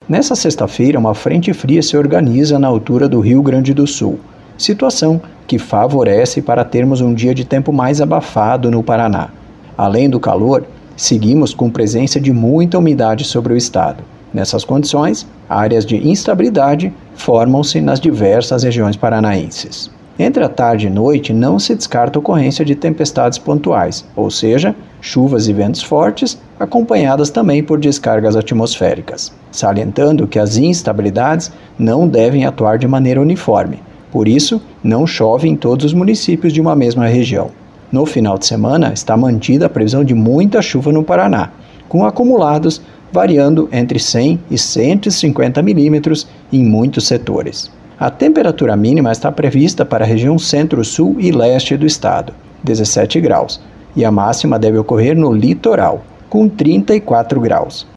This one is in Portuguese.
Nessa sexta-feira, uma frente fria se organiza na altura do Rio Grande do Sul, situação que favorece para termos um dia de tempo mais abafado no Paraná. Além do calor, seguimos com presença de muita umidade sobre o estado. Nessas condições, áreas de instabilidade formam-se nas diversas regiões paranaenses. Entre a tarde e noite, não se descarta a ocorrência de tempestades pontuais, ou seja, chuvas e ventos fortes, acompanhadas também por descargas atmosféricas, salientando que as instabilidades não devem atuar de maneira uniforme. Por isso, não chove em todos os municípios de uma mesma região. No final de semana, está mantida a previsão de muita chuva no Paraná, com acumulados variando entre 100 e 150 milímetros em muitos setores. A temperatura mínima está prevista para a região centro-sul e leste do estado, 17 graus, e a máxima deve ocorrer no litoral, com 34 graus.